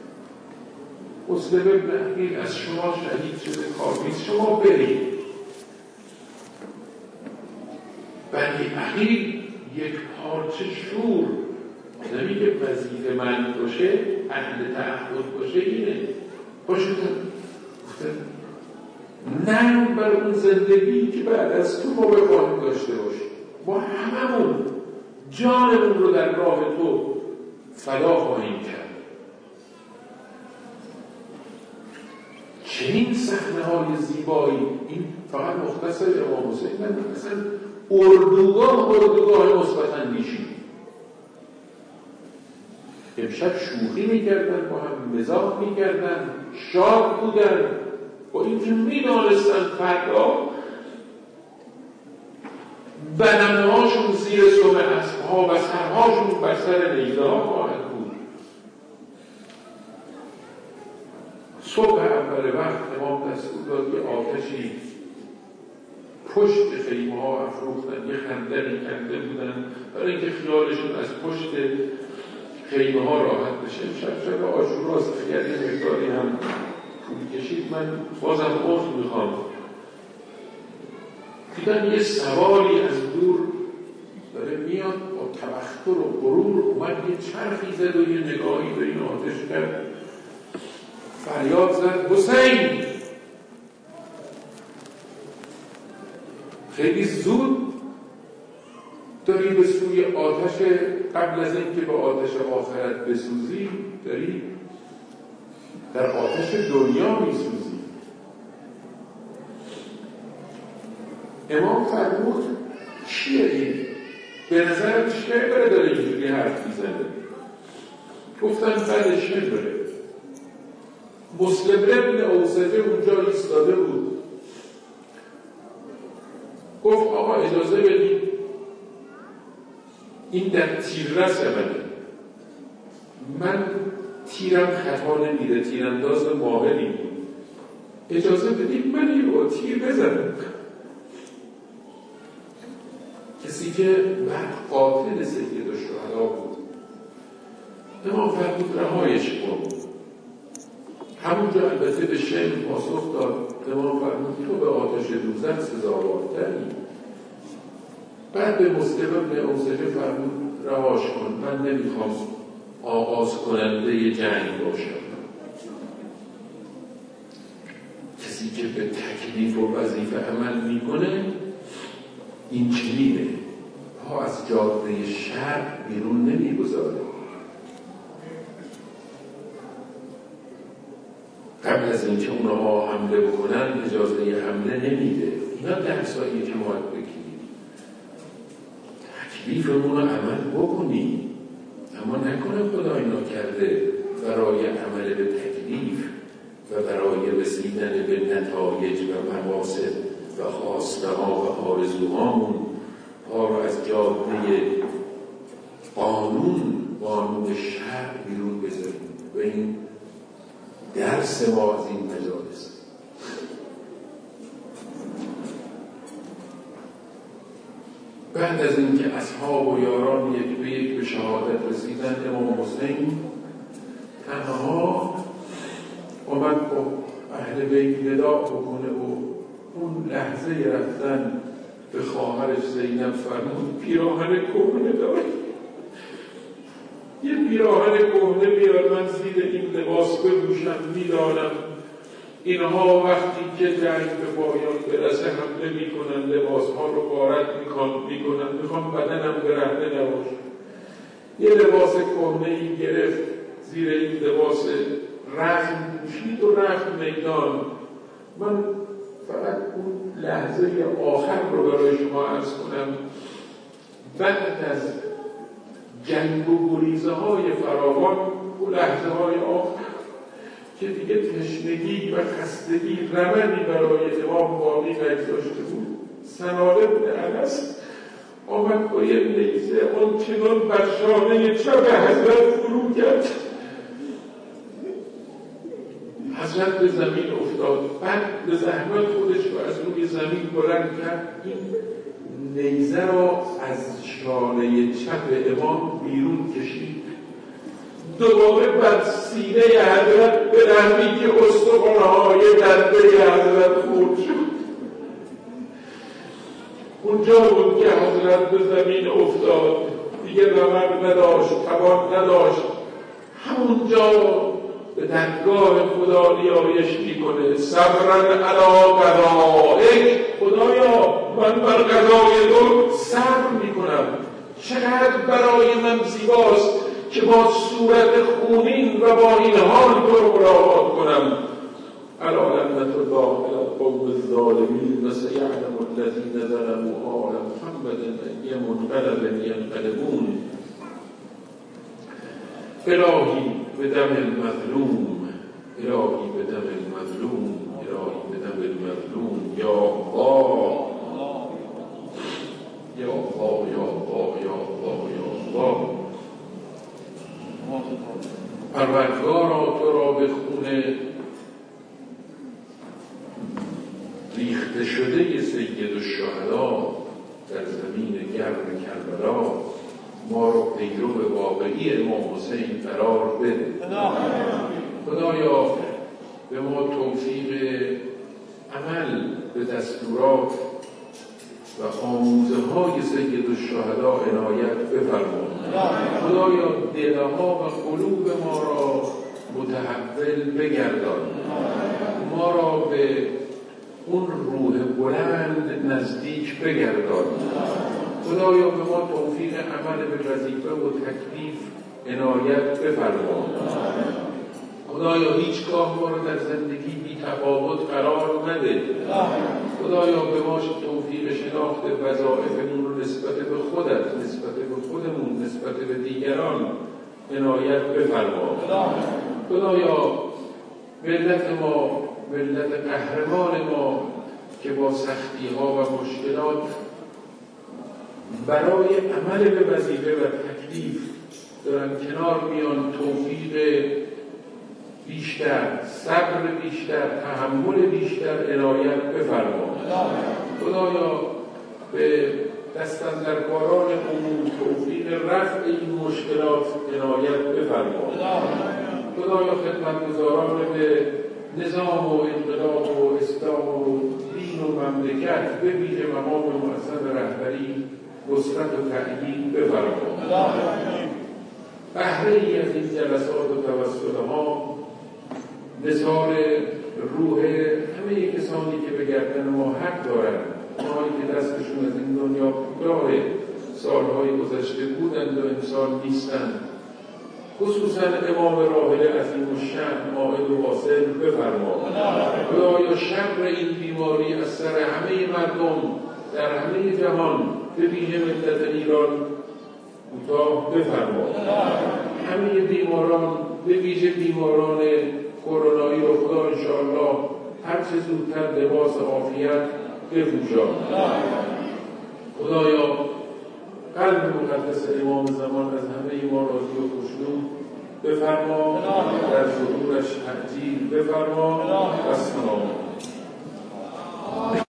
مسلم ابن عقیل از شما شهید شده، کافیست، شما برید. بنی عقیل یک پارچه شور، نمیگه وظیفه من باشه، اهل تعهد باشه، اینه باشه. گفتن نه بر اون زندگی که بعد از تو ما بخواهیم داشته باشیم، ما هممون جانمون رو در راه تو فدا خواهیم کرد. چنین صحنه‌های زیبایی، این فقط مختص امام حسین نه، مثلا اردوگاه مثبت اندیشی. امشب شوخی میکردن، با هم مزاح میکردن، شاد بودن، با اینکه میدانستن فردا بدنه هاشون زیر سم اسبها و سرهاشون بر سر نیزه ها خواهد بود. صبح اول وقت امام دستور داد که آتشی پشت خیمه ها افروختن، یه خندقی کنده بودن برای اینکه خیالشون از پشت خیمه ها راحت بشه. شب عاشوراست، اگر یه مقداری هم طول کشید من بازم عذر میخوام. دیدم یه سواری از دور داره میاد با تبختر و غرور، اومد یه چرخی زد و یه نگاهی به این آتش کرد، فریاد زد حسین. خیلی زود داری به سوی آتش، قبل از این که به آتش آخرت بسوزی داری در آتش دنیا میسوزی. امام فرمود چیه این؟ به نظرم شعر داره اینجوری حرف میزنه. گفتن بله شعره. مسلم ابن اوسجه اونجا ایستاده بود، گفت آقا اجازه بدید، این در تیررس من تیرم خطا نمیره، تیرانداز ماهری بود، اجازه بدید من این رو تیر بزنم. کسی که بعد قاتل سید الشهدا بود. امام فرمود رهایش کن. همونجا البته به شعر پاسخ داد. امام فرمود تو به آتش دوزخ سزاوارتری. بعد به مسلم ابن اوسجه فرمود رهاش کن، من نمیخوام آغاز کننده جنگ باشم. کسی که به تکلیف و وظیفه عمل میکنه این چنینه، پا از جاده شر بیرون نمیگذاره. قبل از اینکه اونها حمله بکنن اجازه حمله نمیده. اینا درسایی که باید بگیریم، تکلیفمون رو عمل بکنیم، اما نکنه خدا اینا کرده برای عمل به تکلیف و برای رسیدن به نتایج و مقاصد و خواسته ها و آرزوهامون پا رو از جاده قانون شرع بیرون بذاریم. و این درس ما از این مجالس. بعد از اینکه اصحاب و یاران یک به یک به شهادت رسیدن، امام حسین تنها آمد با اهل بیت وداع بکنه و اون لحظه رفتن به خواهرش زینب فرمود پیراهن کهنه داری؟ یه پیراهن کهنه بیار من زیر این لباس بپوشم. میدانم اینها وقتی که جنگ به پایان برسه حمله میکنن، لباسها رو غارت میکنن. میخوام بدنم برهنه نباشه. یه لباس کهنه‌ای گرفت، زیر این لباس رزم پوشید و رفت میدان. من فقط اون لحظه آخر رو برای شما عرض کنم. بعد از جنگ و گریزه های فراوان، اون لحظه های آخر که دیگه تشنگی و خستگی رمنی برای امام باقی نگذاشته بود، سناله بن انس آمد با یه نیزه آن چنان بر شانه چپ حضرت فرو کرد، حضرت به زمین افتاد. بعد به زحمت خودش رو از روی زمین بلند کرد، این نیزه را از شانه چپ امام بیرون کشید، دوباره بر سینه حضرت به نحوی که استخوان‌های دنده حضرت خورد شد. اونجا بود که حضرت به زمین افتاد، دیگه رمق نداشت، توان نداشت. همونجا به درگاه خدا نیایش میکنه. صبرن علی قضائک، خدایا من بر قضای تو صبر میکنم. چقدر برای من زیباست که با صورت خونین و با این حال تو رو ملاقات کنم. الا لعنة الله علی القوم الظالمین و سیعلم الذین ظلموا آل محمد ای منقلب ینقلبون. الهی به دم المظلوم، الهی به دم المظلوم، الهی به دم المظلوم. یا الله یا الله یا الله یا الله یا الله. پروردگارا تو را به خون ریخته شده سید الشهدا در زمین گرم کربلا ما را پیرو واقعی امام حسین قرار بده. خدایا به ما توفیق عمل به دستورات و آموزه های سید الشهدا عنایت بفرما. خدایا دلها و قلوب ما را متحول بگردان، ما را به اون روح بلند نزدیک بگردان. خدایا به ما توفیق عمل به وظیفه و تکلیف عنایت بفرما. خدایا هیچگاه ما را در زندگی بی تفاوت قرار نده. خدایا به ما توفیق شناخت وظایفمون رو نسبت به خودت، نسبت به خودمون، نسبت به دیگران عنایت بفرما. خدایا ملت ما، ملت قهرمان ما که با سختی ها و مشکلات برای عمل به وظیفه و تکلیف دارن کنار میان، توفیق بیشتر، صبر بیشتر، تحمل بیشتر عنایت بفرما. خدایا به دستاندرکاران امور توفیق رفع این مشکلات عنایت بفرما. خدایا خدمتگزاران به نظام و انقلاب و اسلام و دین و مملکت به ویژه مقام معظم رهبری نصرت و تأیید بفرما. بهره ای از این جلسات و توسلها نثار روح همه کسانی که به گردن ما حق دارند، اونهایی که دستشون از این دنیا کوتاه سالهای گذشته بودند و امسال نیستند، خصوصا امام راحل عظیم الشأن عائد و واصل بفرما. خدایا شر این بیماری از سر همه مردم در همه جهان به ویژه ملت ایران کوتاه بفرما. همه بیماران به ویژه بیماران کرونایی رو خدا انشاءالله هر چه زودتر لباس عافیت بپوشان. خدایا قلب مقدس امام زمان از همه ما راضی و خوشنود بفرما، در ظهورش تعجیل بفرما. و سلام.